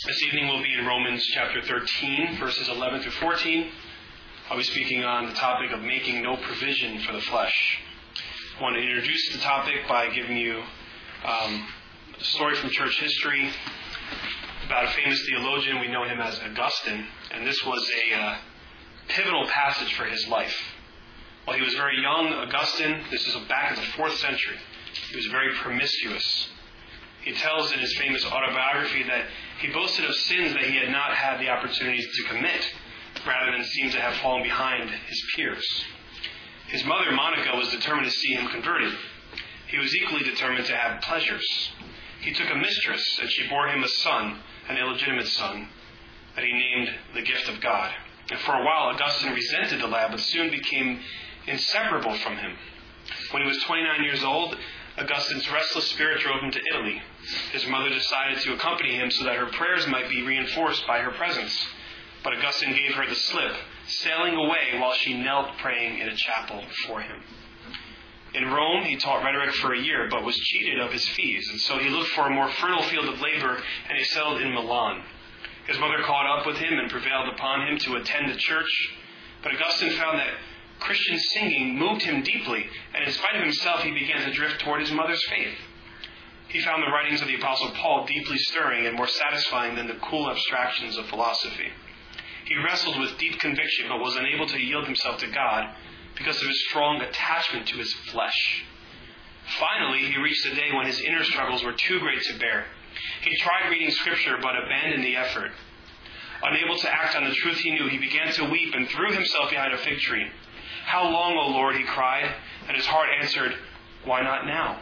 This evening we'll be in Romans chapter 13, verses 11 through 14. I'll be speaking on the topic of making no provision for the flesh. I want to introduce the topic by giving you a story from church history about a famous theologian. We know him as Augustine, and this was a pivotal passage for his life. While he was very young, Augustine, this is back in the 4th century, he was very promiscuous. He tells in his famous autobiography that he boasted of sins that he had not had the opportunities to commit, rather than seem to have fallen behind his peers. His mother, Monica, was determined to see him converted. He was equally determined to have pleasures. He took a mistress, and she bore him a son, an illegitimate son, that he named the gift of God. And for a while, Augustine resented the lad, but soon became inseparable from him. When he was 29 years old, Augustine's restless spirit drove him to Italy. His mother decided to accompany him so that her prayers might be reinforced by her presence. But Augustine gave her the slip, sailing away while she knelt praying in a chapel before him. In Rome, he taught rhetoric for a year, but was cheated of his fees, and so he looked for a more fertile field of labor, and he settled in Milan. His mother caught up with him and prevailed upon him to attend the church, but Augustine found that Christian singing moved him deeply, and in spite of himself, he began to drift toward his mother's faith. He found the writings of the Apostle Paul deeply stirring and more satisfying than the cool abstractions of philosophy. He wrestled with deep conviction, but was unable to yield himself to God because of his strong attachment to his flesh. Finally, he reached a day when his inner struggles were too great to bear. He tried reading Scripture, but abandoned the effort. Unable to act on the truth he knew, he began to weep and threw himself behind a fig tree. "How long, O Lord?" he cried, and his heart answered, "Why not now?"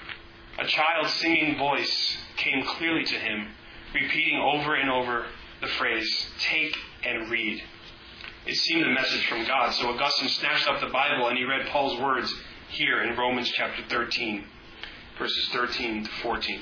A child's singing voice came clearly to him, repeating over and over the phrase, "Take and read." It seemed a message from God, so Augustine snatched up the Bible and he read Paul's words here in Romans chapter 13, verses 13 to 14.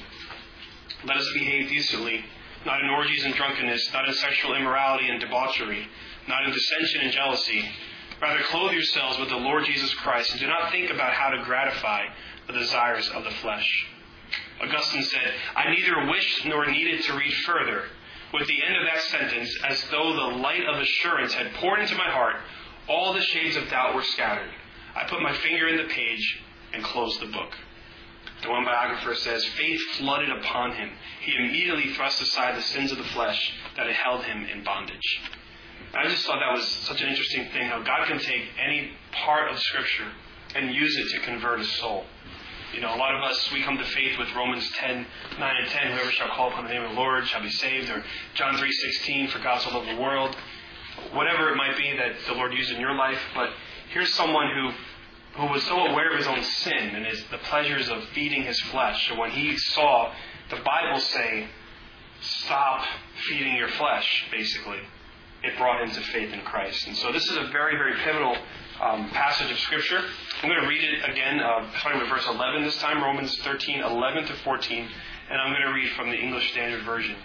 "Let us behave decently, not in orgies and drunkenness, not in sexual immorality and debauchery, not in dissension and jealousy. Rather, clothe yourselves with the Lord Jesus Christ, and do not think about how to gratify the desires of the flesh." Augustine said, "I neither wished nor needed to read further. With the end of that sentence, as though the light of assurance had poured into my heart, all the shades of doubt were scattered. I put my finger in the page and closed the book." The one biographer says, "Faith flooded upon him. He immediately thrust aside the sins of the flesh that had held him in bondage." I just thought that was such an interesting thing, how God can take any part of Scripture and use it to convert a soul. You know, a lot of us, we come to faith with Romans 10, 9 and 10, "Whoever shall call upon the name of the Lord shall be saved," or John 3:16, "For God so loved the world." Whatever it might be that the Lord used in your life, but here's someone who was so aware of his own sin and the pleasures of feeding his flesh. So when he saw the Bible say, "Stop feeding your flesh," basically, it brought him to faith in Christ. And so this is a very, very pivotal passage of Scripture. I'm going to read it again, starting with verse 11 this time, Romans 13, 11 to 14, and I'm going to read from the English Standard Version.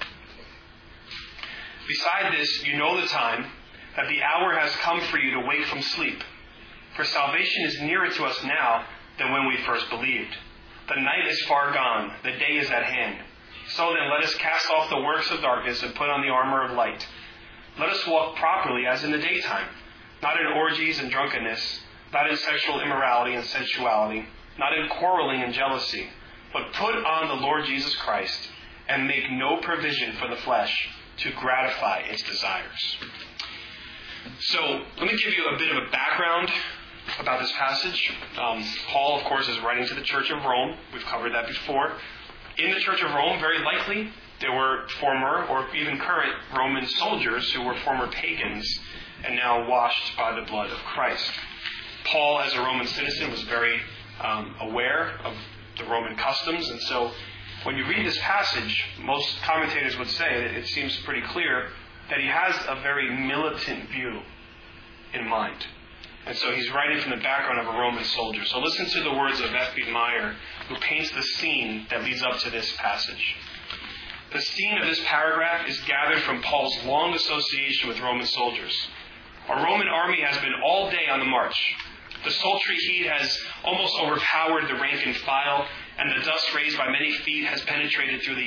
"Beside this, you know the time, that the hour has come for you to wake from sleep. For salvation is nearer to us now than when we first believed. The night is far gone, the day is at hand. So then let us cast off the works of darkness and put on the armor of light. Let us walk properly as in the daytime, not in orgies and drunkenness, not in sexual immorality and sensuality, not in quarreling and jealousy, but put on the Lord Jesus Christ and make no provision for the flesh to gratify its desires." So let me give you a bit of a background about this passage. Paul, of course, is writing to the Church of Rome. We've covered that before. In the Church of Rome, very likely, there were former or even current Roman soldiers who were former pagans and now washed by the blood of Christ. Paul, as a Roman citizen, was very aware of the Roman customs, and so when you read this passage, most commentators would say that it seems pretty clear that he has a very militant view in mind. And so he's writing from the background of a Roman soldier. So listen to the words of F.B. Meyer, who paints the scene that leads up to this passage. "The scene of this paragraph is gathered from Paul's long association with Roman soldiers. A Roman army has been all day on the march. The sultry heat has almost overpowered the rank and file, and the dust raised by many feet has penetrated through the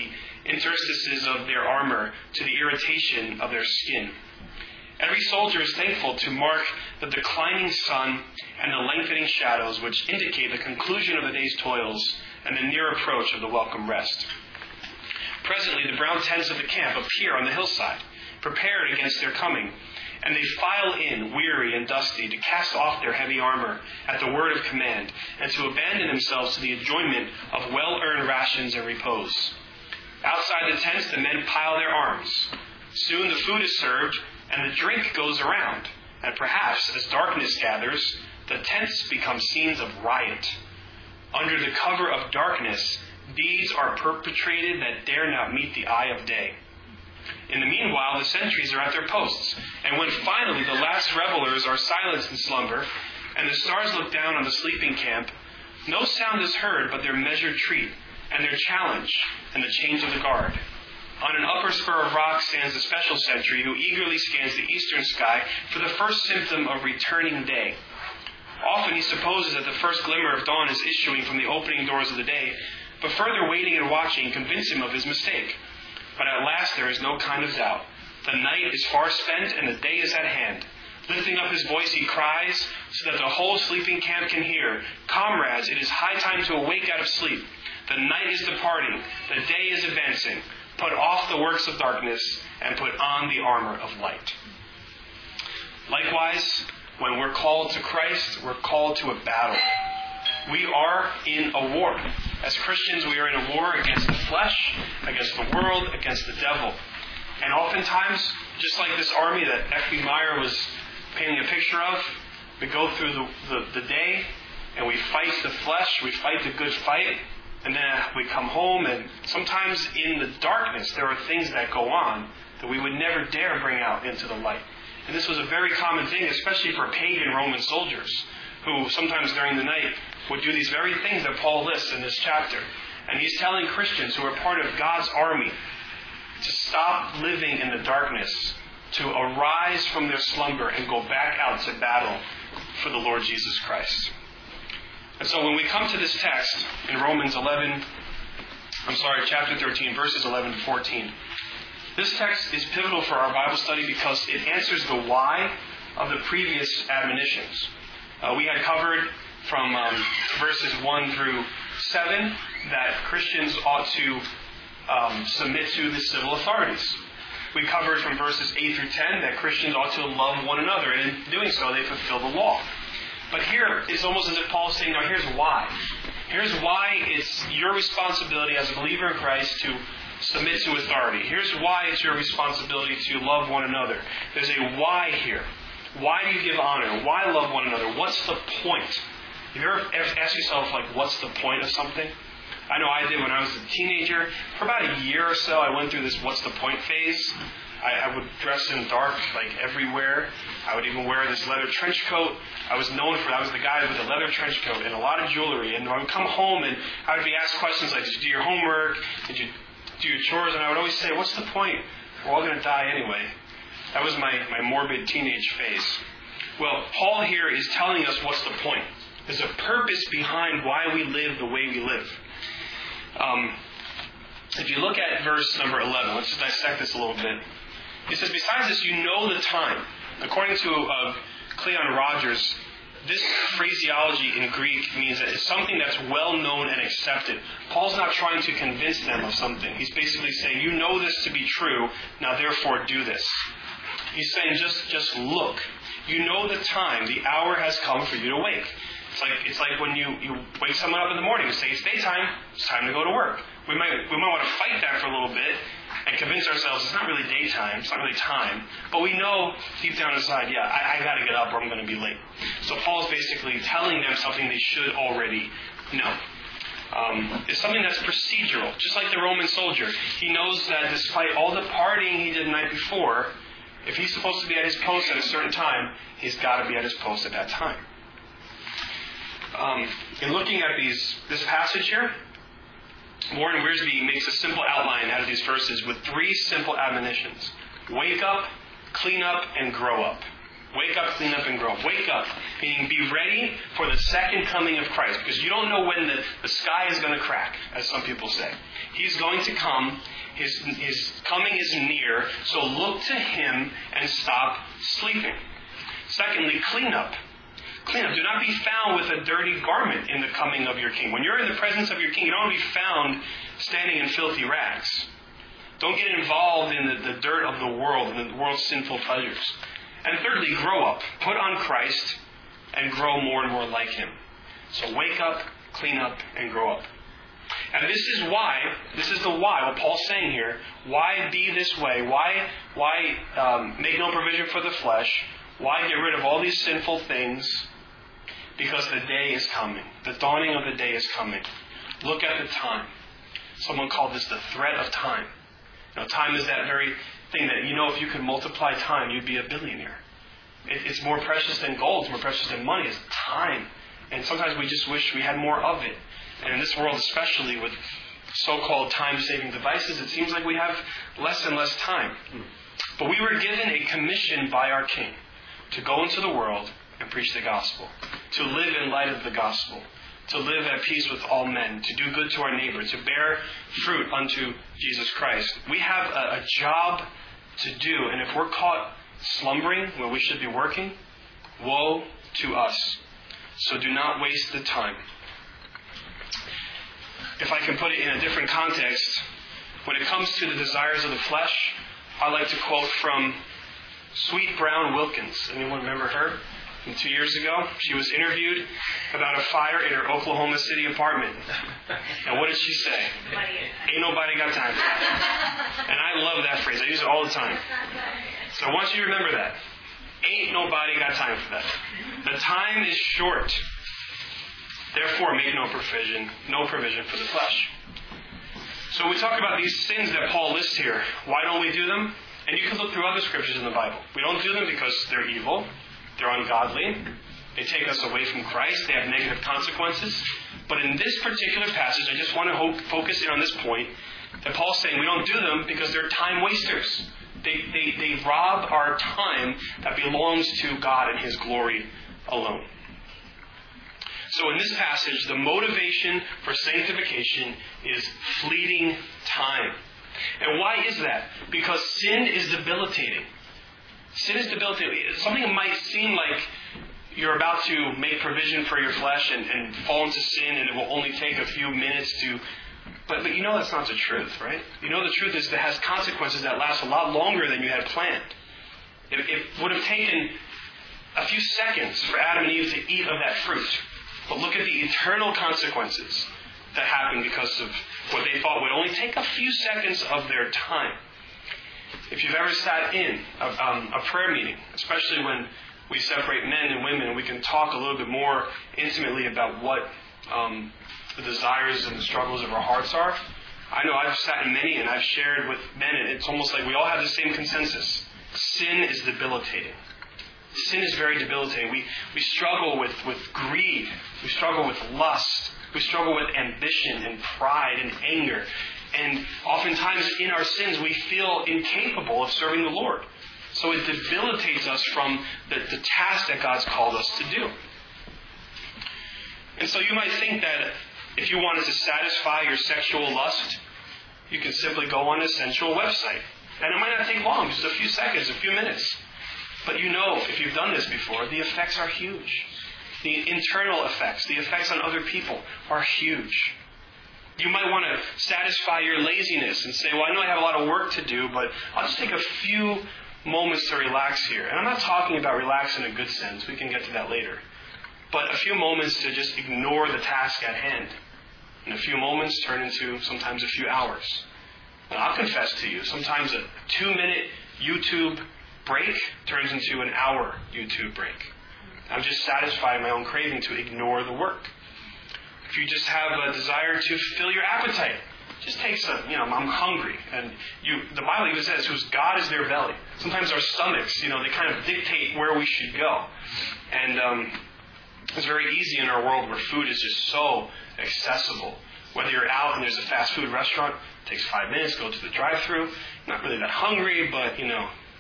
interstices of their armor to the irritation of their skin. Every soldier is thankful to mark the declining sun and the lengthening shadows which indicate the conclusion of the day's toils and the near approach of the welcome rest. Presently, the brown tents of the camp appear on the hillside, prepared against their coming, and they file in, weary and dusty, to cast off their heavy armor at the word of command, and to abandon themselves to the enjoyment of well-earned rations and repose. Outside the tents, the men pile their arms. Soon the food is served, and the drink goes around, and perhaps, as darkness gathers, the tents become scenes of riot. Under the cover of darkness, deeds are perpetrated that dare not meet the eye of day. In the meanwhile, the sentries are at their posts, and when finally the last revelers are silenced in slumber, and the stars look down on the sleeping camp, no sound is heard but their measured treat, and their challenge, and the change of the guard. On an upper spur of rock stands a special sentry who eagerly scans the eastern sky for the first symptom of returning day. Often he supposes that the first glimmer of dawn is issuing from the opening doors of the day, but further waiting and watching convince him of his mistake. But at last there is no kind of doubt. The night is far spent and the day is at hand. Lifting up his voice, he cries, so that the whole sleeping camp can hear, "Comrades, it is high time to awake out of sleep. The night is departing, the day is advancing. Put off the works of darkness and put on the armor of light." Likewise, when we're called to Christ, we're called to a battle. We are in a war. As Christians, we are in a war against the flesh, against the world, against the devil. And oftentimes, just like this army that F.B. Meyer was painting a picture of, we go through the day and we fight the flesh, we fight the good fight, and then we come home, and sometimes in the darkness there are things that go on that we would never dare bring out into the light. And this was a very common thing, especially for pagan Roman soldiers, who sometimes during the night would do these very things that Paul lists in this chapter. And he's telling Christians who are part of God's army to stop living in the darkness, to arise from their slumber and go back out to battle for the Lord Jesus Christ. And so when we come to this text in chapter 13, verses 11 to 14, this text is pivotal for our Bible study because it answers the why of the previous admonitions. We had covered from verses 1 through 7 that Christians ought to submit to the civil authorities. We covered from verses 8 through 10 that Christians ought to love one another, and in doing so they fulfill the law. But here it's almost as if Paul's saying, now here's why. Here's why it's your responsibility as a believer in Christ to submit to authority. Here's why it's your responsibility to love one another. There's a why here. Why do you give honor? Why love one another? What's the point? Have you ever asked yourself, what's the point of something? I know I did when I was a teenager. For about a year or so, I went through this what's the point phase. I would dress in dark, everywhere. I would even wear this leather trench coat. I was known for, I was the guy with the leather trench coat and a lot of jewelry. And I would come home and I would be asked questions like, did you do your homework? Did you do your chores? And I would always say, what's the point? We're all going to die anyway. That was my morbid teenage phase. Well, Paul here is telling us what's the point. There's a purpose behind why we live the way we live. If you look at verse number 11, let's just dissect this a little bit. He says, besides this, you know the time. According to Cleon Rogers, this phraseology in Greek means that it's something that's well known and accepted. Paul's not trying to convince them of something. He's basically saying, you know this to be true, now therefore do this. He's saying, just look. You know the time, the hour has come for you to wake. It's like when you wake someone up in the morning and say, it's daytime, it's time to go to work. We might want to fight that for a little bit and convince ourselves it's not really daytime, it's not really time. But we know deep down inside, I got to get up or I'm going to be late. So Paul's basically telling them something they should already know. It's something that's procedural, just like the Roman soldier. He knows that despite all the partying he did the night before, if he's supposed to be at his post at a certain time, he's got to be at his post at that time. In looking at this passage here, Warren Wiersbe makes a simple outline out of these verses with 3 simple admonitions. Wake up, clean up, and grow up. Wake up, clean up, and grow up. Wake up, meaning be ready for the second coming of Christ, because you don't know when the sky is going to crack, as some people say. He's going to come. His coming is near, so look to Him and stop sleeping. Secondly, clean up. Clean up. Do not be found with a dirty garment in the coming of your King. When you're in the presence of your King, you don't want to be found standing in filthy rags. Don't get involved in the dirt of the world and the world's sinful pleasures. And thirdly, grow up. Put on Christ and grow more and more like Him. So wake up, clean up, and grow up. And this is the why, what Paul's saying here. Why be this way? Why make no provision for the flesh? Why get rid of all these sinful things? Because the day is coming. The dawning of the day is coming. Look at the time. Someone called this the threat of time. Time is that very thing that, if you could multiply time, you'd be a billionaire. It's more precious than gold. It's more precious than money. It's time. And sometimes we just wish we had more of it. And in this world, especially with so-called time-saving devices, it seems like we have less and less time. But we were given a commission by our King to go into the world and preach the gospel, to live in light of the gospel, to live at peace with all men, to do good to our neighbor, to bear fruit unto Jesus Christ. We have a job to do, and if we're caught slumbering when we should be working, woe to us. So do not waste the time. If I can put it in a different context, when it comes to the desires of the flesh, I like to quote from Sweet Brown Wilkins. Anyone remember her? From 2 years ago, she was interviewed about a fire in her Oklahoma City apartment. And what did she say? Ain't nobody got time for that. And I love that phrase. I use it all the time. So I want you to remember that. Ain't nobody got time for that. The time is short. Therefore, make no provision for the flesh. So we talk about these sins that Paul lists here. Why don't we do them? And you can look through other scriptures in the Bible. We don't do them because they're evil. They're ungodly. They take us away from Christ. They have negative consequences. But in this particular passage, I just want to focus in on this point that Paul's saying we don't do them because they're time wasters. They rob our time that belongs to God and His glory alone. So in this passage, the motivation for sanctification is fleeting time. And why is that? Because sin is debilitating. Sin is debilitating. Something that might seem like you're about to make provision for your flesh and fall into sin and it will only take a few minutes to... But that's not the truth, right? The truth is that it has consequences that last a lot longer than you had planned. It would have taken a few seconds for Adam and Eve to eat of that fruit. But look at the eternal consequences that happened because of what they thought would only take a few seconds of their time. If you've ever sat in a prayer meeting, especially when we separate men and women and we can talk a little bit more intimately about what the desires and the struggles of our hearts are. I know I've sat in many and I've shared with men, and it's almost like we all have the same consensus. Sin is debilitating. Sin is very debilitating. We struggle with greed. We struggle with lust. We struggle with ambition and pride and anger. And oftentimes in our sins we feel incapable of serving the Lord. So it debilitates us from the task that God's called us to do. And so you might think that if you wanted to satisfy your sexual lust, you can simply go on a sensual website. And it might not take long, just a few seconds, a few minutes. But if you've done this before, the effects are huge. The internal effects, the effects on other people are huge. You might want to satisfy your laziness and say, well, I know I have a lot of work to do, but I'll just take a few moments to relax here. And I'm not talking about relax in a good sense. We can get to that later. But a few moments to just ignore the task at hand. And a few moments turn into sometimes a few hours. And I'll confess to you, sometimes a 2-minute YouTube break turns into an hour YouTube break. I'm just satisfying my own craving to ignore the work. If you just have a desire to fill your appetite, just take some, I'm hungry. And the Bible even says, whose God is their belly. Sometimes our stomachs, they kind of dictate where we should go. And it's very easy in our world where food is just so accessible. Whether you're out and there's a fast food restaurant, it takes 5 minutes, go to the drive-thru. Not really that hungry, but,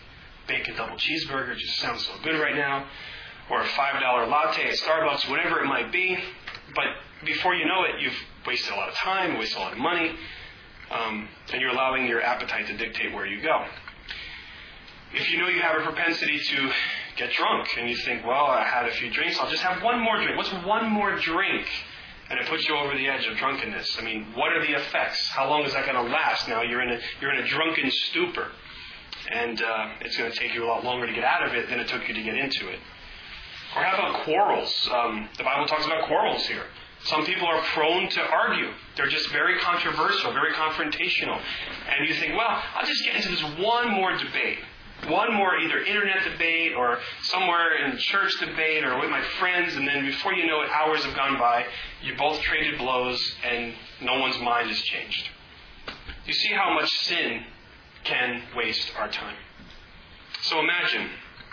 bacon double cheeseburger just sounds so good right now, or a $5 latte at Starbucks, whatever it might be. But before you know it, you've wasted a lot of time, wasted a lot of money, and you're allowing your appetite to dictate where you go. If you know you have a propensity to get drunk, and you think, well, I had a few drinks, I'll just have one more drink. What's one more drink? And it puts you over the edge of drunkenness. I mean, what are the effects? How long is that going to last? Now you're in a drunken stupor, and it's going to take you a lot longer to get out of it than it took you to get into it. Or how about quarrels? The Bible talks about quarrels here. Some people are prone to argue. They're just very controversial, very confrontational. And you think, well, I'll just get into this one more debate. One more either internet debate or somewhere in church debate or with my friends, and then before you know it, hours have gone by, you both traded blows, and no one's mind has changed. You see how much sin can waste our time. So imagine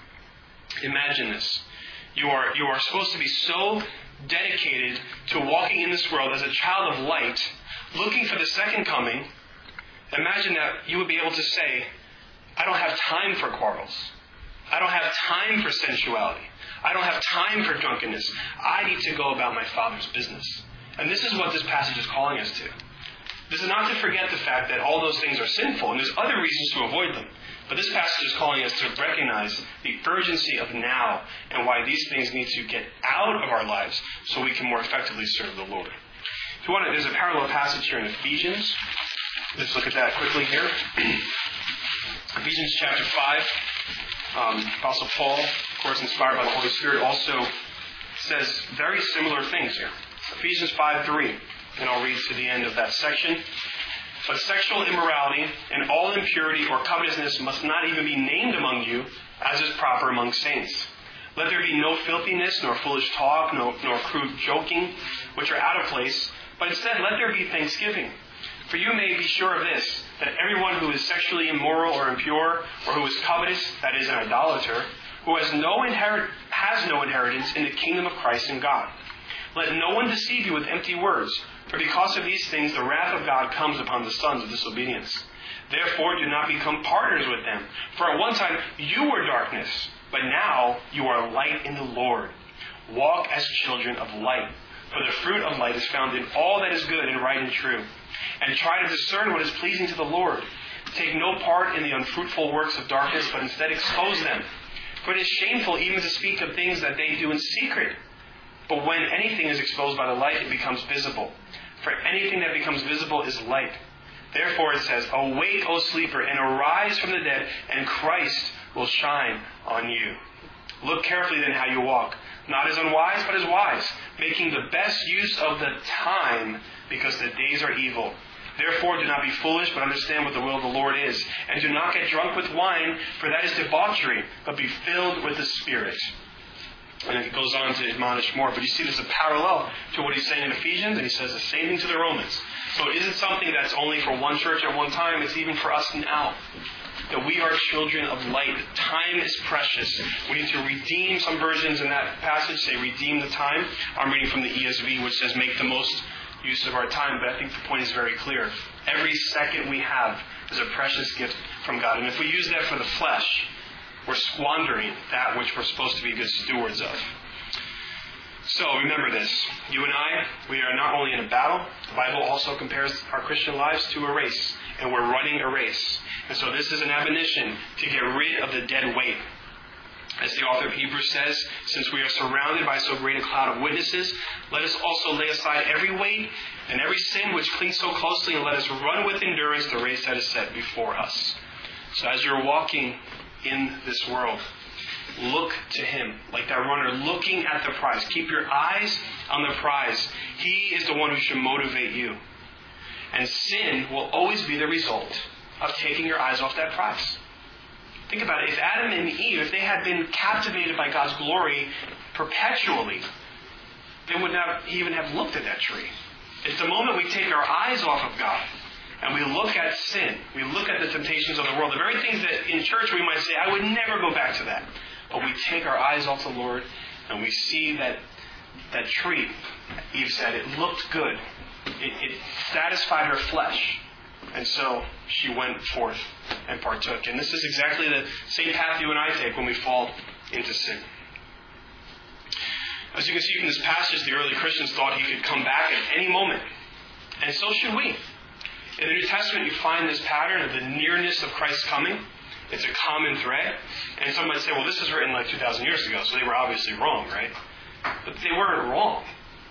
this. You are supposed to be so dedicated to walking in this world as a child of light, looking for the second coming. Imagine that you would be able to say, I don't have time for quarrels. I don't have time for sensuality. I don't have time for drunkenness. I need to go about my Father's business. And this is what this passage is calling us to. This is not to forget the fact that all those things are sinful, and there's other reasons to avoid them. But this passage is calling us to recognize the urgency of now and why these things need to get out of our lives so we can more effectively serve the Lord. If you want to, there's a parallel passage here in Ephesians. Let's look at that quickly here. Ephesians chapter 5. Apostle Paul, of course inspired by the Holy Spirit, also says very similar things here. Ephesians 5:3, and I'll read to the end of that section. But sexual immorality and all impurity or covetousness must not even be named among you, as is proper among saints. Let there be no filthiness, nor foolish talk, nor crude joking, which are out of place, but instead let there be thanksgiving. For you may be sure of this, that everyone who is sexually immoral or impure, or who is covetous, that is, an idolater, who has no inheritance in the kingdom of Christ and God. Let no one deceive you with empty words, for because of these things the wrath of God comes upon the sons of disobedience. Therefore do not become partners with them, for at one time you were darkness, but now you are light in the Lord. Walk as children of light, for the fruit of light is found in all that is good and right and true. And try to discern what is pleasing to the Lord. Take no part in the unfruitful works of darkness, but instead expose them. For it is shameful even to speak of things that they do in secret. But when anything is exposed by the light, it becomes visible. For anything that becomes visible is light. Therefore it says, Awake, O sleeper, and arise from the dead, and Christ will shine on you. Look carefully then how you walk, not as unwise, but as wise, making the best use of the time, because the days are evil. Therefore do not be foolish, but understand what the will of the Lord is. And do not get drunk with wine, for that is debauchery, but be filled with the Spirit. And it goes on to admonish more. But you see there's a parallel to what he's saying in Ephesians, and he says the same thing to the Romans. So it isn't something that's only for one church at one time, it's even for us now. That we are children of light. Time is precious. We need to redeem. Some versions in that passage say redeem the time. I'm reading from the ESV, which says make the most use of our time, but I think the point is very clear. Every second we have is a precious gift from God. And if we use that for the flesh, we're squandering that which we're supposed to be good stewards of. So remember this. You and I, we are not only in a battle, the Bible also compares our Christian lives to a race. And we're running a race. And so this is an admonition to get rid of the dead weight. As the author of Hebrews says, since we are surrounded by so great a cloud of witnesses, let us also lay aside every weight and every sin which clings so closely, and let us run with endurance the race that is set before us. So as you're walking in this world, look to Him, like that runner looking at the prize. Keep your eyes on the prize. He is the one who should motivate you. And sin will always be the result of taking your eyes off that prize. Think about it. If Adam and Eve, if they had been captivated by God's glory perpetually, they would not even have looked at that tree. It's the moment we take our eyes off of God and we look at sin, we look at the temptations of the world, the very things that in church we might say, I would never go back to that. But we take our eyes off the Lord and we see that tree, Eve said, it looked good. It satisfied her flesh. And so she went forth and partook. And this is exactly the same path you and I take when we fall into sin. As you can see from this passage, the early Christians thought he could come back at any moment. And so should we. In the New Testament, you find this pattern of the nearness of Christ's coming. It's a common thread. And some might say, well, this was written like 2,000 years ago, so they were obviously wrong, right? But they weren't wrong.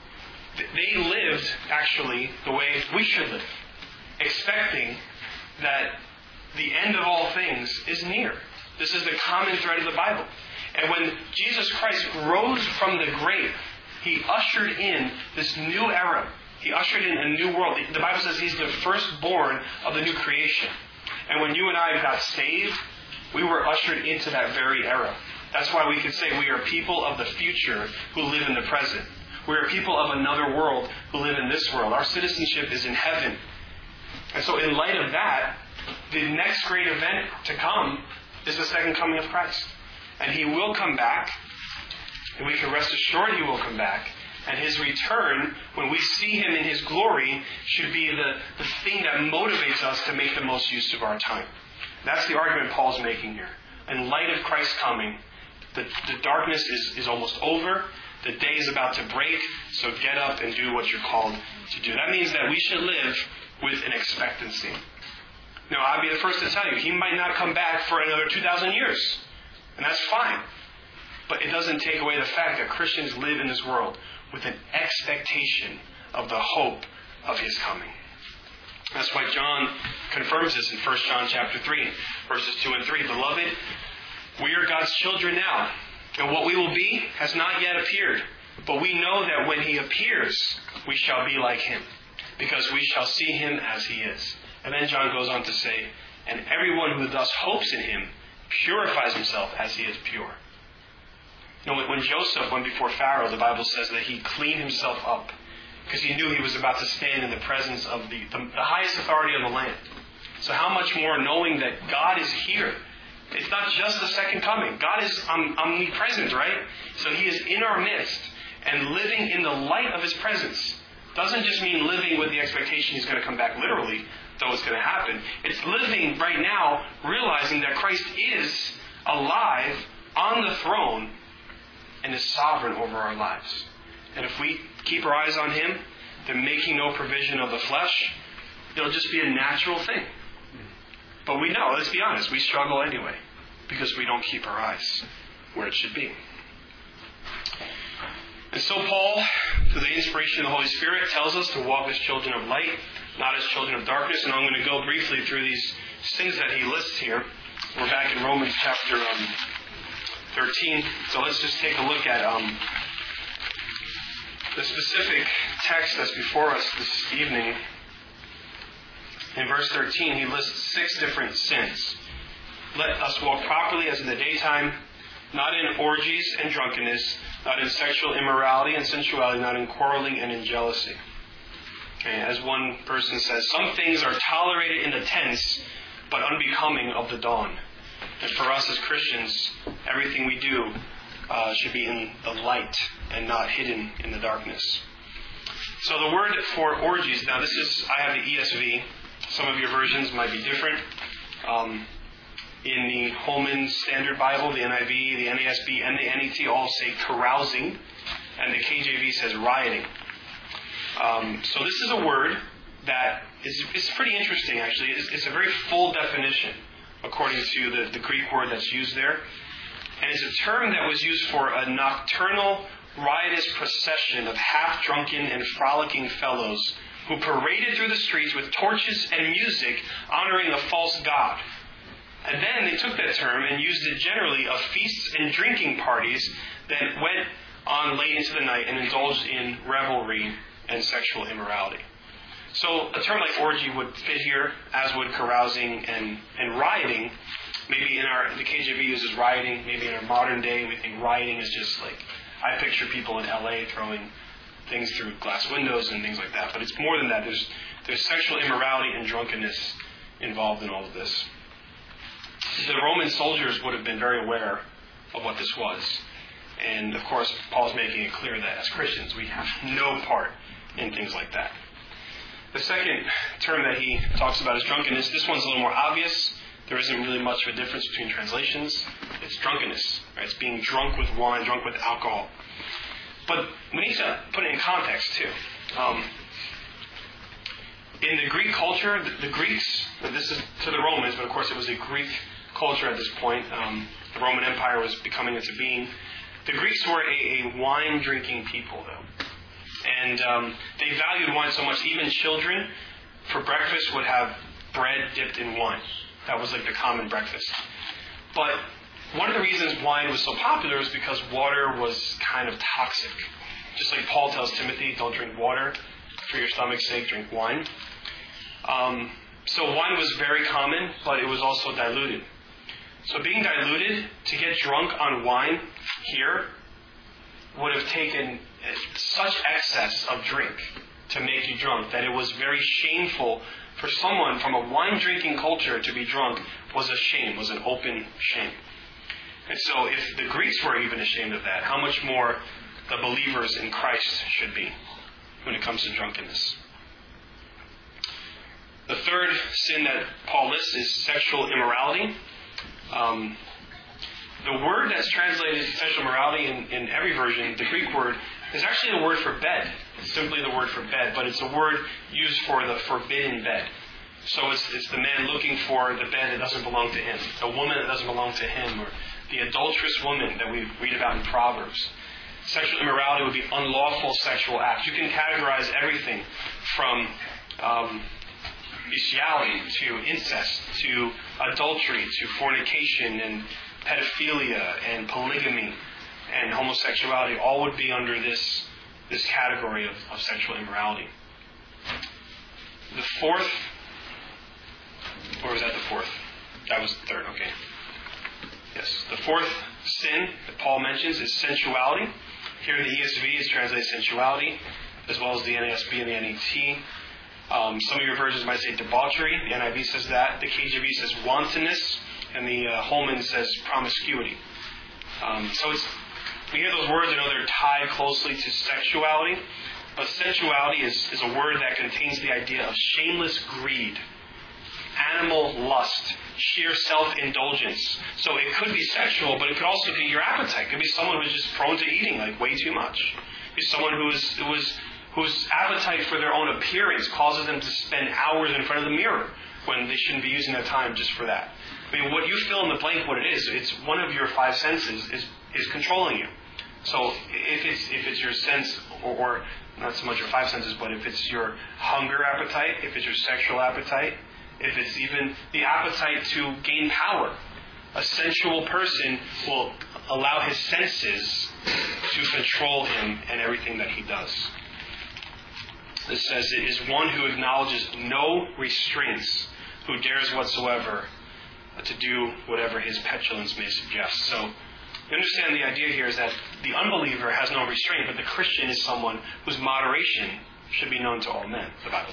They lived, actually, the way we should live, expecting that the end of all things is near. This is the common thread of the Bible. And when Jesus Christ rose from the grave, he ushered in this new era. He ushered in a new world. The Bible says he's the firstborn of the new creation. And when you and I got saved, we were ushered into that very era. That's why we can say we are people of the future who live in the present. We are people of another world who live in this world. Our citizenship is in heaven. And so in light of that, the next great event to come is the second coming of Christ. And he will come back, and we can rest assured he will come back. And his return, when we see him in his glory, should be the thing that motivates us to make the most use of our time. That's the argument Paul's making here. In light of Christ's coming, the darkness is almost over. The day is about to break, so get up and do what you're called to do. That means that we should live with an expectancy. Now, I'll be the first to tell you, he might not come back for another 2,000 years. And that's fine. But it doesn't take away the fact that Christians live in this world with an expectation of the hope of his coming. That's why John confirms this in 1 John chapter 3, verses 2 and 3. Beloved, we are God's children now, and what we will be has not yet appeared. But we know that when he appears, we shall be like him, because we shall see him as he is. And then John goes on to say, and everyone who thus hopes in him purifies himself as he is pure. You know, when Joseph went before Pharaoh, the Bible says that he cleaned himself up because he knew he was about to stand in the presence of the highest authority of the land. So how much more knowing that God is here? It's not just the second coming. God is omnipresent, right? So he is in our midst and living in the light of his presence. Doesn't just mean living with the expectation he's going to come back literally, though it's going to happen. It's living right now, realizing that Christ is alive on the throne and is sovereign over our lives. And if we keep our eyes on him, then making no provision of the flesh, it'll just be a natural thing. But we know, let's be honest, we struggle anyway because we don't keep our eyes where it should be. And so Paul, through the inspiration of the Holy Spirit, tells us to walk as children of light, not as children of darkness. And I'm going to go briefly through these things that he lists here. We're back in Romans chapter 13. So let's just take a look at the specific text that's before us this evening. In verse 13, he lists 6 different sins. Let us walk properly as in the daytime, not in orgies and drunkenness, not in sexual immorality and sensuality, not in quarreling and in jealousy. Okay, as one person says, some things are tolerated in the tense, but unbecoming of the dawn. And for us as Christians, everything we do should be in the light and not hidden in the darkness. So the word for orgies, now this is, I have the ESV. Some of your versions might be different. In the Holman Standard Bible, the NIV, the NASB, and the NET all say carousing, and the KJV says rioting. So this is a word that is pretty interesting, actually. It's a very full definition, according to the Greek word that's used there. And it's a term that was used for a nocturnal, riotous procession of half-drunken and frolicking fellows who paraded through the streets with torches and music, honoring a false god. And then they took that term and used it generally of feasts and drinking parties that went on late into the night and indulged in revelry and sexual immorality. So a term like orgy would fit here, as would carousing and rioting. Maybe the KJV uses rioting. Maybe in our modern day we think rioting is just like, I picture people in LA throwing things through glass windows and things like that. But it's more than that. There's sexual immorality and drunkenness involved in all of this. The Roman soldiers would have been very aware of what this was. And of course, Paul's making it clear that as Christians, we have no part in things like that. The second term that he talks about is drunkenness. This one's a little more obvious. There isn't really much of a difference between translations. It's drunkenness. Right? It's being drunk with wine, drunk with alcohol. But we need to put it in context, too. In the Greek culture, the Greeks, this is to the Romans, but of course it was a Greek culture at this point. The Roman Empire was becoming into being. The Greeks were a wine-drinking people, though. And they valued wine so much, even children, for breakfast, would have bread dipped in wine. That was like the common breakfast. But one of the reasons wine was so popular is because water was kind of toxic. Just like Paul tells Timothy, don't drink water. For your stomach's sake, drink wine. So wine was very common, but it was also diluted. So being diluted, to get drunk on wine here would have taken such excess of drink to make you drunk that it was very shameful for someone from a wine-drinking culture to be drunk. Was a shame, was an open shame. And so if the Greeks were even ashamed of that, how much more the believers in Christ should be when it comes to drunkenness. The third sin that Paul lists is sexual immorality. The word that's translated sexual immorality in every version, the Greek word, is actually the word for bed. It's simply the word for bed, but it's a word used for the forbidden bed. So it's the man looking for the bed that doesn't belong to him, the woman that doesn't belong to him, or the adulterous woman that we read about in Proverbs. Sexual immorality would be unlawful sexual acts. You can categorize everything from bestiality to incest to adultery to fornication and pedophilia and polygamy and homosexuality. All would be under this category of sexual immorality. The fourth, or was that the fourth? That was the third, okay. Yes, the fourth sin that Paul mentions is sensuality. Here in the ESV is translated sensuality, as well as the NASB and the NET. Some of your versions might say debauchery. The NIV says that. The KJV says wantonness, and the Holman says promiscuity. So we hear those words, they're tied closely to sexuality. But sensuality is a word that contains the idea of shameless greed, animal lust, sheer self-indulgence. So it could be sexual, but it could also be your appetite. It could be someone who's just prone to eating like way too much. It could be someone whose appetite for their own appearance causes them to spend hours in front of the mirror when they shouldn't be using their time just for that. I mean, what you fill in the blank, what it is, it's one of your five senses is controlling you. So if it's your sense, or not so much your five senses, but if it's your hunger appetite, if it's your sexual appetite, if it's even the appetite to gain power, a sensual person will allow his senses to control him and everything that he does. It says it is one who acknowledges no restraints, who dares whatsoever to do whatever his petulance may suggest. So you understand the idea here is that the unbeliever has no restraint, but the Christian is someone whose moderation should be known to all men, the Bible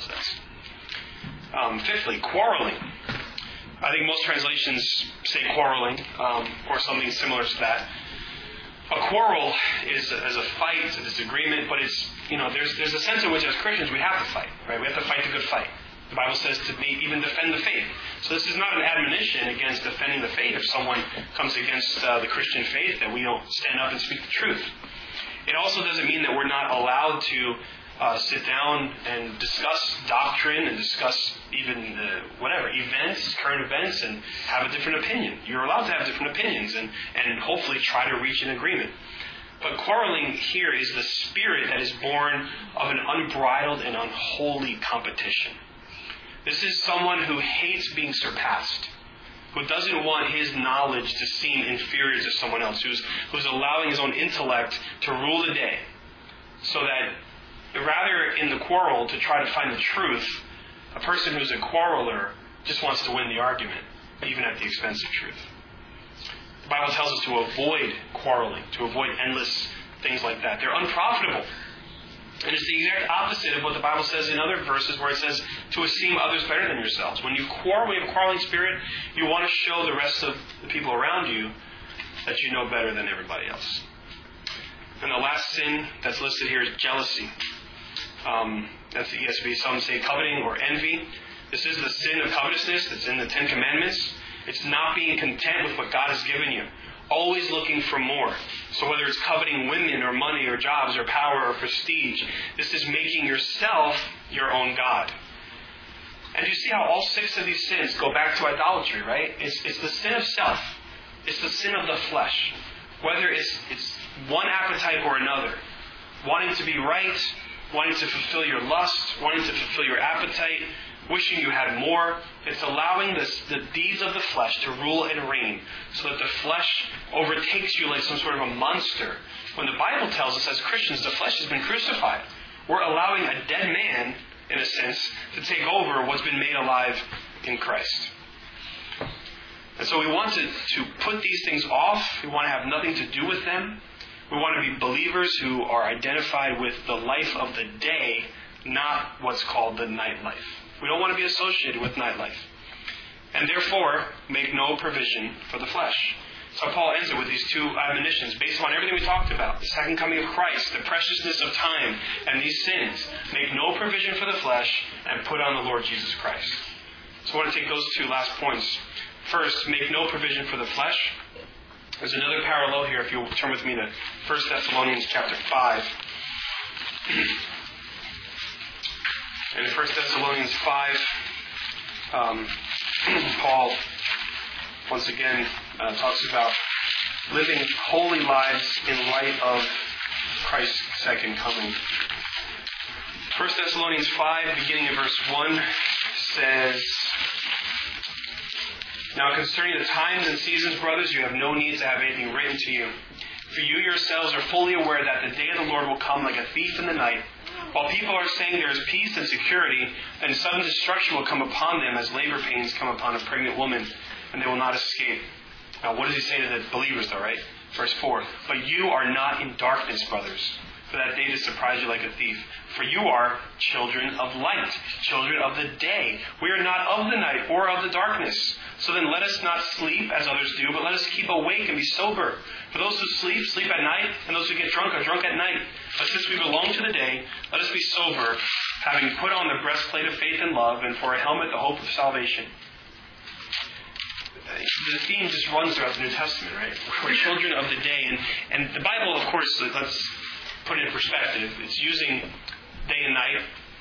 says. Fifthly, quarreling. I think most translations say quarreling, or something similar to that. A quarrel is a fight, it's a disagreement, but it's, there's a sense in which as Christians we have to fight, right? We have to fight the good fight. The Bible says to even defend the faith. So this is not an admonition against defending the faith if someone comes against the Christian faith, that we don't stand up and speak the truth. It also doesn't mean that we're not allowed to sit down and discuss doctrine and discuss even events, current events, and have a different opinion. You're allowed to have different opinions and hopefully try to reach an agreement. But quarreling here is the spirit that is born of an unbridled and unholy competition. This is someone who hates being surpassed, who doesn't want his knowledge to seem inferior to someone else, who's allowing his own intellect to rule the day, so that rather in the quarrel to try to find the truth, a person who's a quarreler just wants to win the argument, even at the expense of truth. The Bible tells us to avoid quarreling, to avoid endless things like that. They're unprofitable. And it's the exact opposite of what the Bible says in other verses where it says to esteem others better than yourselves. When you quarrel, when you have a quarreling spirit, you want to show the rest of the people around you that you know better than everybody else. And the last sin that's listed here is jealousy. That's the ESV. Some say coveting or envy. This is the sin of covetousness that's in the Ten Commandments. It's not being content with what God has given you. Always looking for more. So whether it's coveting women or money or jobs or power or prestige, this is making yourself your own God. And you see how all 6 of these sins go back to idolatry, right? It's the sin of self. It's the sin of the flesh. Whether it's one appetite or another. Wanting to be right, wanting to fulfill your lust, wanting to fulfill your appetite, wishing you had more. It's allowing the deeds of the flesh to rule and reign so that the flesh overtakes you like some sort of a monster. When the Bible tells us as Christians the flesh has been crucified, we're allowing a dead man, in a sense, to take over what's been made alive in Christ. And so we want to put these things off. We want to have nothing to do with them. We want to be believers who are identified with the life of the day, not what's called the nightlife. We don't want to be associated with nightlife. And therefore, make no provision for the flesh. So Paul ends it with these 2 admonitions based on everything we talked about. The second coming of Christ, the preciousness of time, and these sins. Make no provision for the flesh and put on the Lord Jesus Christ. So I want to take those 2 last points. First, make no provision for the flesh. There's another parallel here if you'll turn with me to 1 Thessalonians chapter 5. In 1 Thessalonians 5, Paul once again talks about living holy lives in light of Christ's second coming. 1 Thessalonians 5, beginning in verse 1, says, "Now concerning the times and seasons, brothers, you have no need to have anything written to you. For you yourselves are fully aware that the day of the Lord will come like a thief in the night. While people are saying there is peace and security, then sudden destruction will come upon them as labor pains come upon a pregnant woman, and they will not escape." Now what does he say to the believers though, right? Verse 4, "But you are not in darkness, brothers, for that day to surprise you like a thief. For you are children of light, children of the day. We are not of the night or of the darkness. So then let us not sleep as others do, but let us keep awake and be sober. For those who sleep, sleep at night, and those who get drunk are drunk at night. But since we belong to the day, let us be sober, having put on the breastplate of faith and love, and for a helmet the hope of salvation." The theme just runs throughout the New Testament, right? We're children of the day. And the Bible, of course, let's put it in perspective. It's using day and night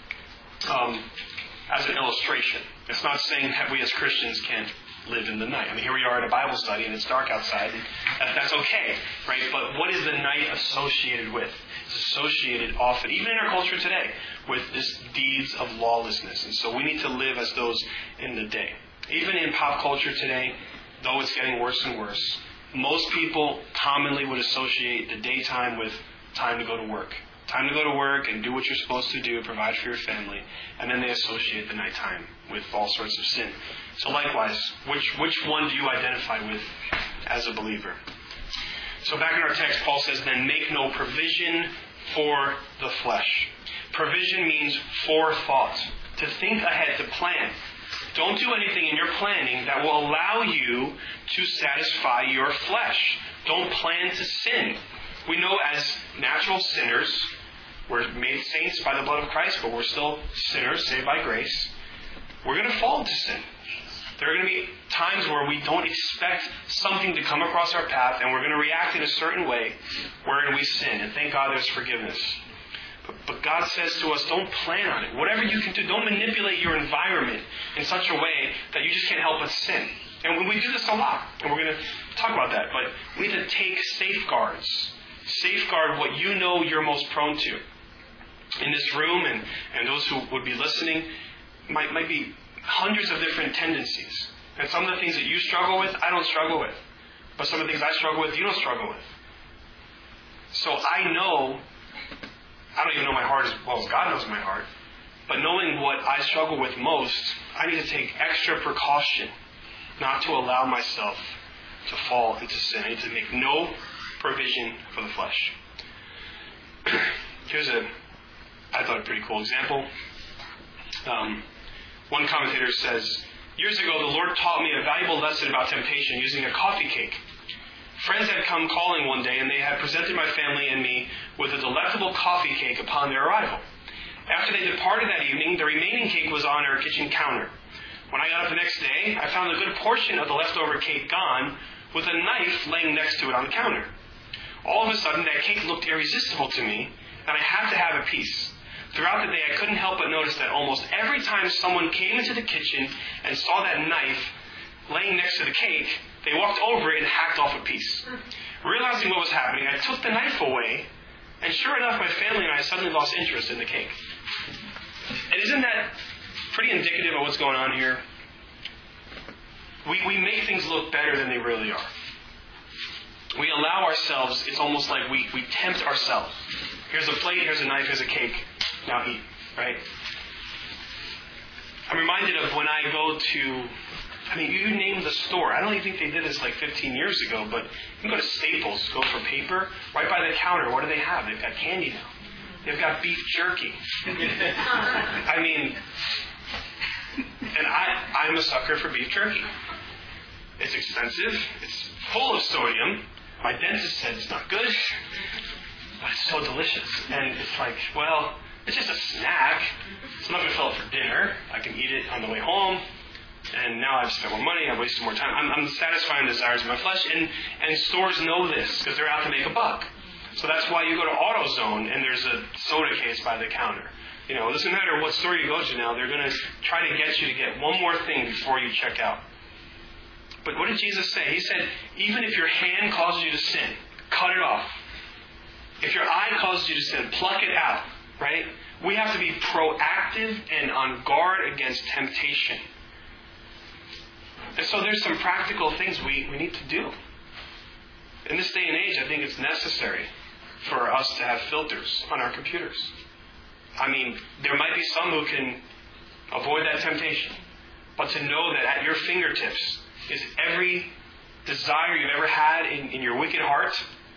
as an illustration. It's not saying that we as Christians can't live in the night. I mean, here we are at a Bible study and it's dark outside, and that's okay, right? But what is the night associated with? It's associated often, even in our culture today, with this deeds of lawlessness. And so we need to live as those in the day. Even in pop culture today, though it's getting worse and worse, most people commonly would associate the daytime with time to go to work. Time to go to work and do what you're supposed to do, provide for your family, and then they associate the nighttime with all sorts of sin. So likewise, which one do you identify with as a believer? So back in our text, Paul says, "Then make no provision for the flesh." Provision means forethought, to think ahead, to plan. Don't do anything in your planning that will allow you to satisfy your flesh. Don't plan to sin. We know as natural sinners, we're made saints by the blood of Christ, but we're still sinners saved by grace. We're going to fall into sin. There are going to be times where we don't expect something to come across our path, and we're going to react in a certain way wherein we sin. And thank God there's forgiveness. But God says to us, don't plan on it. Whatever you can do, don't manipulate your environment in such a way that you just can't help but sin. And we do this a lot, and we're going to talk about that. But we need to take safeguards. Safeguard what you know you're most prone to. In this room, and those who would be listening, might be hundreds of different tendencies. And some of the things that you struggle with, I don't struggle with. But some of the things I struggle with, you don't struggle with. So I don't even know my heart as well as God knows my heart. But knowing what I struggle with most, I need to take extra precaution not to allow myself to fall into sin. I need to make no provision for the flesh. Here's I thought, a pretty cool example. One commentator says, "Years ago, the Lord taught me a valuable lesson about temptation using a coffee cake. Friends had come calling one day, and they had presented my family and me with a delectable coffee cake upon their arrival. After they departed that evening, the remaining cake was on our kitchen counter. When I got up the next day, I found a good portion of the leftover cake gone, with a knife laying next to it on the counter. All of a sudden, that cake looked irresistible to me, and I had to have a piece. Throughout the day, I couldn't help but notice that almost every time someone came into the kitchen and saw that knife laying next to the cake, they walked over it and hacked off a piece. Realizing what was happening, I took the knife away, and sure enough, my family and I suddenly lost interest in the cake. And isn't that pretty indicative of what's going on here? We make things look better than they really are. We allow ourselves, it's almost like we tempt ourselves. Here's a plate, here's a knife, here's a cake. Now eat, right? I'm reminded of when I go to, you name the store. I don't even think they did this like 15 years ago, but you can go to Staples, go for paper. Right by the counter, what do they have? They've got candy now. They've got beef jerky. And I'm a sucker for beef jerky. It's expensive. It's full of sodium. My dentist said it's not good, but it's so delicious. And it's like, well, it's just a snack. So I'm not going to fill it for dinner. I can eat it on the way home. And now I've spent more money. I've wasted more time. I'm satisfying the desires of my flesh. And stores know this because they're out to make a buck. So that's why you go to AutoZone and there's a soda case by the counter. It doesn't matter what store you go to now. They're going to try to get you to get one more thing before you check out. But what did Jesus say? He said, even if your hand causes you to sin, cut it off. If your eye causes you to sin, pluck it out. Right? We have to be proactive and on guard against temptation. And so there's some practical things we need to do. In this day and age, I think it's necessary for us to have filters on our computers. There might be some who can avoid that temptation. But to know that at your fingertips is every desire you've ever had in your wicked heart,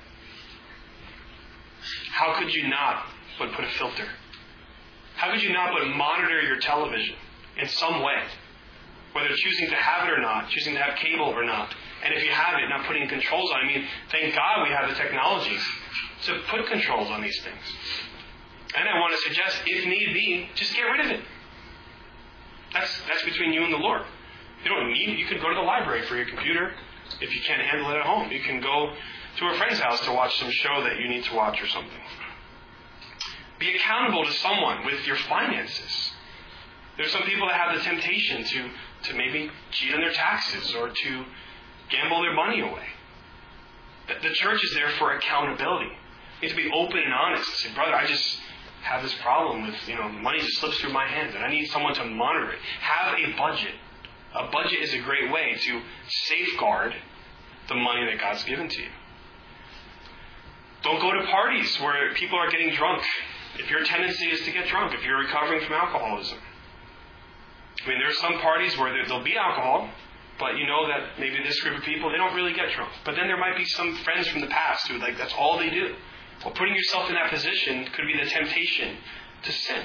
how could you not but put a filter? How could you not but monitor your television in some way? Whether choosing to have it or not, choosing to have cable or not. And if you have it, not putting controls on it. Thank God we have the technologies to put controls on these things. And I want to suggest, if need be, just get rid of it. That's between you and the Lord. You don't need it. You can go to the library for your computer if you can't handle it at home. You can go to a friend's house to watch some show that you need to watch or something. Be accountable to someone with your finances. There's some people that have the temptation to maybe cheat on their taxes or to gamble their money away. The church is there for accountability. You need to be open and honest. Say, brother, I just have this problem with, money just slips through my hands and I need someone to monitor it. Have a budget. A budget is a great way to safeguard the money that God's given to you. Don't go to parties where people are getting drunk. If your tendency is to get drunk, if you're recovering from alcoholism. There are some parties where there'll be alcohol, but you know that maybe this group of people, they don't really get drunk. But then there might be some friends from the past who, that's all they do. Well, putting yourself in that position could be the temptation to sin.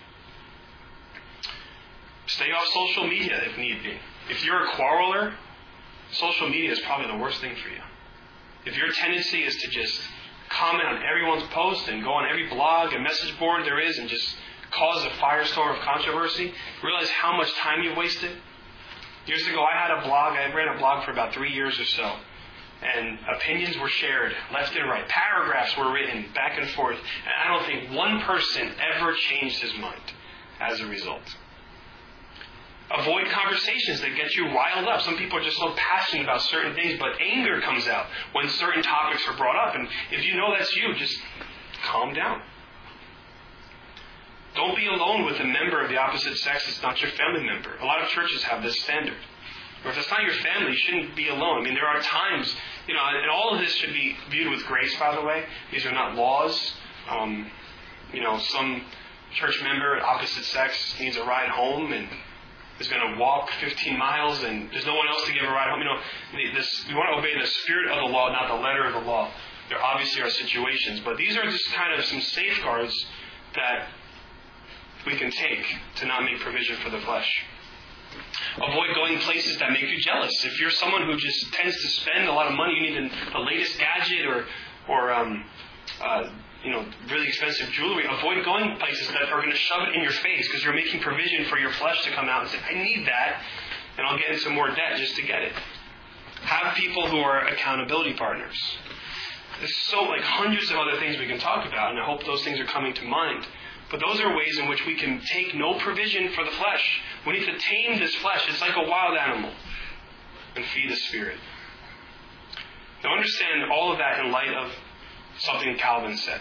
Stay off social media if need be. If you're a quarreler, social media is probably the worst thing for you. If your tendency is to just comment on everyone's post and go on every blog and message board there is and just cause a firestorm of controversy, realize how much time you've wasted. Years ago, I ran a blog for about 3 years or so. And opinions were shared left and right. Paragraphs were written back and forth. And I don't think one person ever changed his mind as a result. Avoid conversations that get you riled up. Some people are just so passionate about certain things, but anger comes out when certain topics are brought up. And if you know that's you, just calm down. Don't be alone with a member of the opposite sex that's not your family member. A lot of churches have this standard. Or if it's not your family, you shouldn't be alone. There are times, and all of this should be viewed with grace, by the way. These are not laws. Some church member, opposite sex, needs a ride home and is going to walk 15 miles and there's no one else to give a ride home. We want to obey the spirit of the law, not the letter of the law. There obviously are situations, but these are just kind of some safeguards that we can take to not make provision for the flesh. Avoid going places that make you jealous. If you're someone who just tends to spend a lot of money, you need the latest gadget or really expensive jewelry. Avoid going places that are going to shove it in your face because you're making provision for your flesh to come out and say, I need that, and I'll get into more debt just to get it. Have people who are accountability partners. There's hundreds of other things we can talk about, and I hope those things are coming to mind. But those are ways in which we can take no provision for the flesh. We need to tame this flesh. It's like a wild animal. And feed the Spirit. Now understand all of that in light of something Calvin said.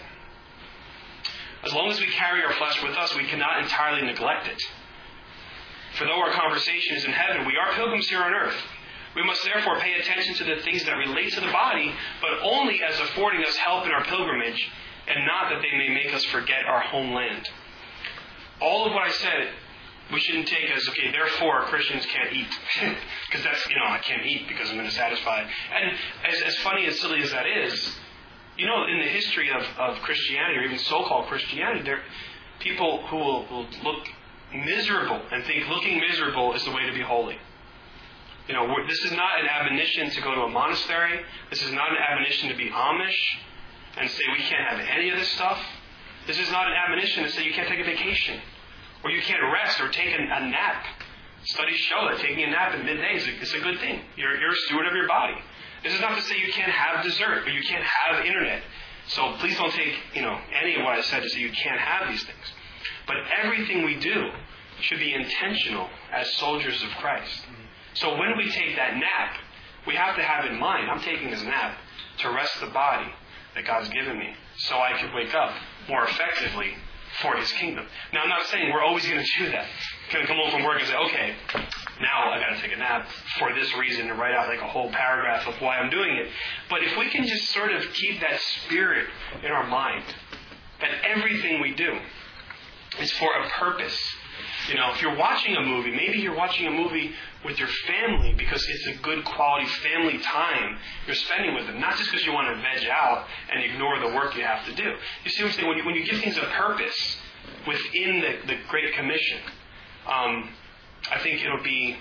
As long as we carry our flesh with us, we cannot entirely neglect it. For though our conversation is in heaven, we are pilgrims here on earth. We must therefore pay attention to the things that relate to the body, but only as affording us help in our pilgrimage, and not that they may make us forget our homeland. All of what I said, we shouldn't take as, okay, therefore Christians can't eat. Because that's, I can't eat because I'm going to satisfy. And as funny and silly as that is, in the history of Christianity, or even so-called Christianity, there are people who will look miserable and think looking miserable is the way to be holy. This is not an admonition to go to a monastery. This is not an admonition to be Amish and say we can't have any of this stuff. This is not an admonition to say you can't take a vacation or you can't rest or take a nap. Studies show that taking a nap at midday is a good thing. You're a steward of your body. This is not to say you can't have dessert or you can't have internet. So please don't take any of what I said to say you can't have these things. But everything we do should be intentional as soldiers of Christ. So when we take that nap, we have to have in mind, I'm taking this nap to rest the body that God's given me so I can wake up more effectively for His kingdom. Now, I'm not saying we're always going to do that. Going to come home from work and say, okay, now I got to take a nap for this reason and write out a whole paragraph of why I'm doing it. But if we can just sort of keep that spirit in our mind, that everything we do is for a purpose. If you're watching a movie, maybe you're watching a movie with your family because it's a good quality family time you're spending with them, not just because you want to veg out and ignore the work you have to do. You see what I'm saying? When you give things a purpose within the Great Commission, I think it won't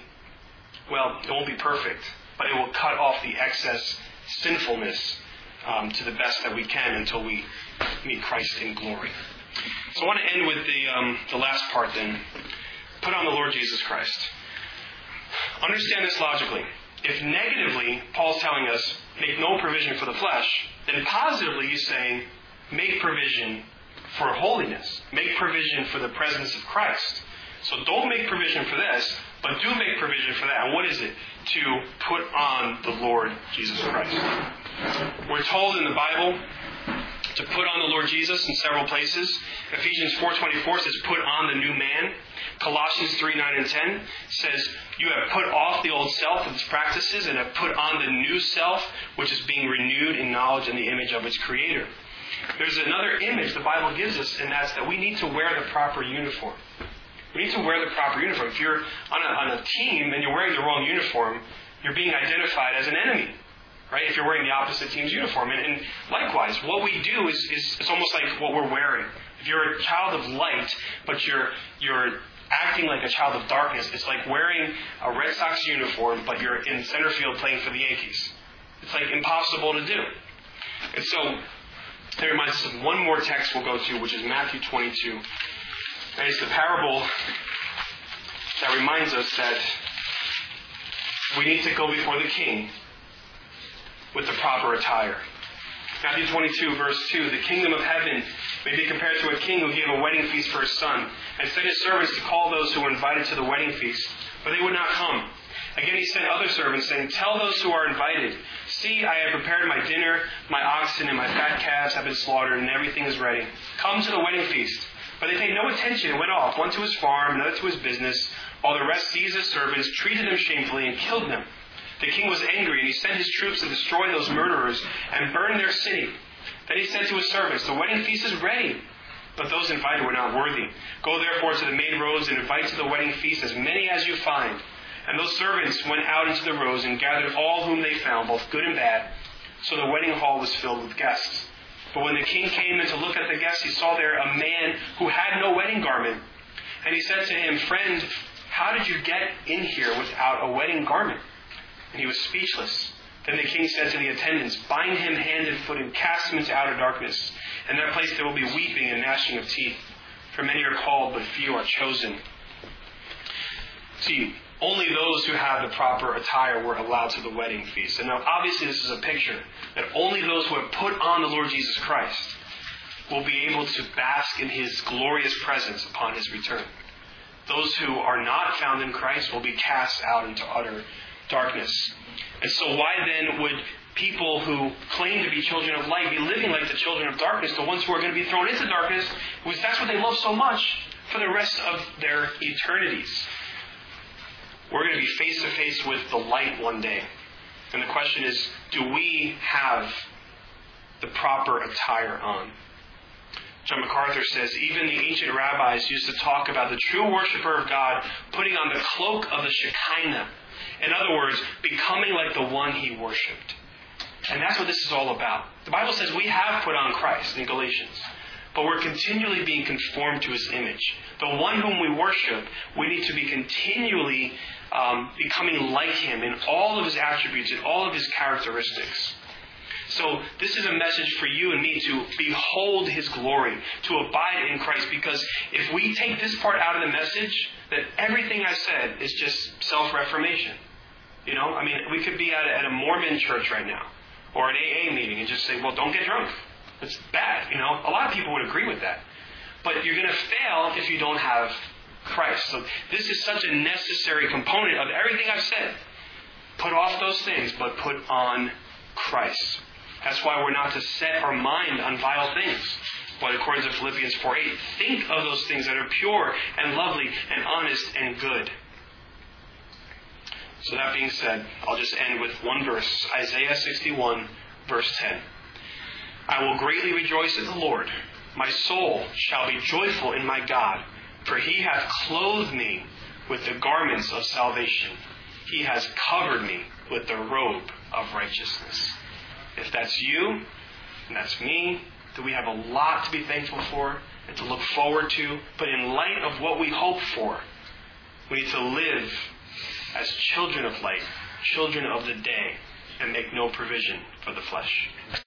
be perfect, but it will cut off the excess sinfulness to the best that we can until we meet Christ in glory. So I want to end with the last part then. Put on the Lord Jesus Christ. Understand this logically. If negatively, Paul's telling us, make no provision for the flesh, then positively he's saying, make provision for holiness. Make provision for the presence of Christ. So don't make provision for this, but do make provision for that. And what is it? To put on the Lord Jesus Christ. We're told in the Bible to put on the Lord Jesus in several places. Ephesians 4:24 says, put on the new man. Colossians 3:9 and 10 says, you have put off the old self with its practices and have put on the new self, which is being renewed in knowledge and the image of its creator. There's another image the Bible gives us, and that's that we need to wear the proper uniform. We need to wear the proper uniform. If you're on a team and you're wearing the wrong uniform, you're being identified as an enemy. Right? If you're wearing the opposite team's uniform. And likewise, what we do is it's almost like what we're wearing. If you're a child of light, but you're acting like a child of darkness, it's like wearing a Red Sox uniform, but you're in center field playing for the Yankees. It's impossible to do. And so, that reminds us of one more text we'll go to, which is Matthew 22. And it's the parable that reminds us that we need to go before the King with the proper attire. Matthew 22, verse 2, the kingdom of heaven may be compared to a king who gave a wedding feast for his son, and sent his servants to call those who were invited to the wedding feast, but they would not come. Again he sent other servants, saying, tell those who are invited, see, I have prepared my dinner, my oxen and my fat calves have been slaughtered, and everything is ready. Come to the wedding feast. But they paid no attention and went off, one to his farm, another to his business, while the rest seized his servants, treated them shamefully, and killed them. The king was angry, and he sent his troops to destroy those murderers and burn their city. Then he said to his servants, the wedding feast is ready, but those invited were not worthy. Go therefore to the main roads and invite to the wedding feast as many as you find. And those servants went out into the roads and gathered all whom they found, both good and bad. So the wedding hall was filled with guests. But when the king came in to look at the guests, he saw there a man who had no wedding garment. And he said to him, friend, how did you get in here without a wedding garment? And he was speechless. Then the king said to the attendants, bind him hand and foot and cast him into outer darkness. In that place there will be weeping and gnashing of teeth. For many are called, but few are chosen. See, only those who have the proper attire were allowed to the wedding feast. And now obviously this is a picture that only those who have put on the Lord Jesus Christ will be able to bask in His glorious presence upon His return. Those who are not found in Christ will be cast out into utter darkness. And so why then would people who claim to be children of light be living like the children of darkness, the ones who are going to be thrown into darkness, because that's what they love so much for the rest of their eternities? We're going to be face to face with the light one day. And the question is, do we have the proper attire on? John MacArthur says, even the ancient rabbis used to talk about the true worshiper of God putting on the cloak of the Shekinah. In other words, becoming like the one he worshipped. And that's what this is all about. The Bible says we have put on Christ in Galatians, but we're continually being conformed to His image. The one whom we worship, we need to be continually becoming like Him in all of His attributes, in all of His characteristics. So this is a message for you and me to behold His glory, to abide in Christ. Because if we take this part out of the message, that everything I said is just self-reformation. We could be at a Mormon church right now, or an AA meeting, and just say, well, don't get drunk. It's bad. A lot of people would agree with that. But you're going to fail if you don't have Christ. So this is such a necessary component of everything I've said. Put off those things, but put on Christ. That's why we're not to set our mind on vile things. But according to Philippians 4:8, think of those things that are pure and lovely and honest and good. So that being said, I'll just end with one verse. Isaiah 61, verse 10. I will greatly rejoice in the Lord. My soul shall be joyful in my God, for He hath clothed me with the garments of salvation. He has covered me with the robe of righteousness. If that's you, and that's me, then we have a lot to be thankful for and to look forward to. But in light of what we hope for, we need to live as children of light, children of the day, and make no provision for the flesh.